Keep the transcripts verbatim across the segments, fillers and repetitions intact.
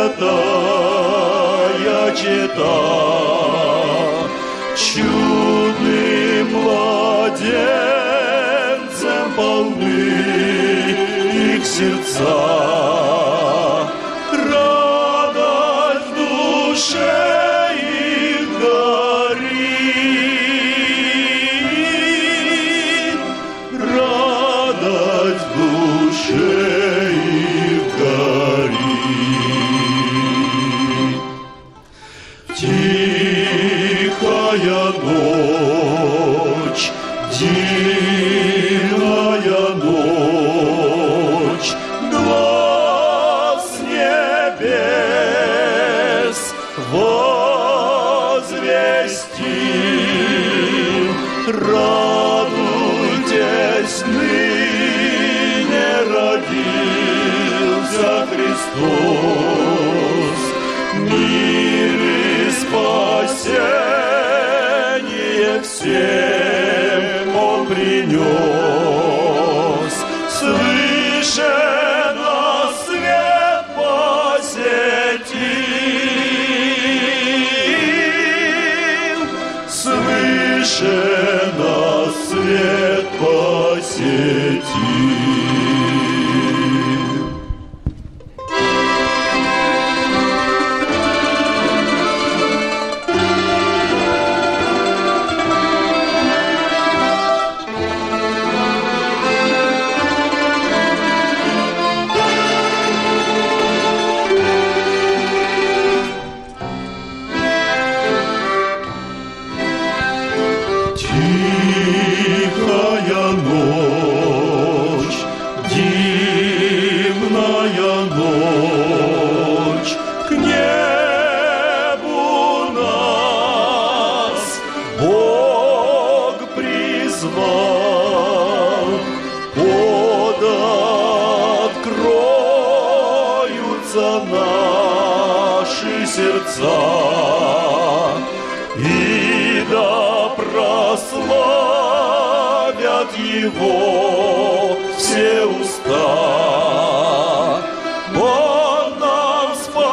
святая чета, чудным младенцем полны их сердца. Радость в душе их горит, радость в душе их горит. Тихая ночь, дивная ночь, глас небес возвестил. Радуйтесь, ныне родился Христос, мир и спасение всем Он принес. Свыше нас свет посетил, свыше нас свет посетил. Тихая ночь, дивная ночь, к небу нас Бог призвал. Вот откроются наши сердца, и да прославят Его все уста. Он нам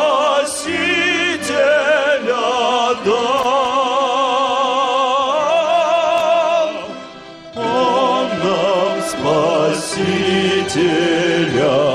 Спасителя дал, Он нам Спасителя